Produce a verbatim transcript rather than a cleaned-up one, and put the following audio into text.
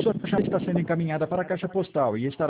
Sua chamada está sendo encaminhada para a caixa postal e estará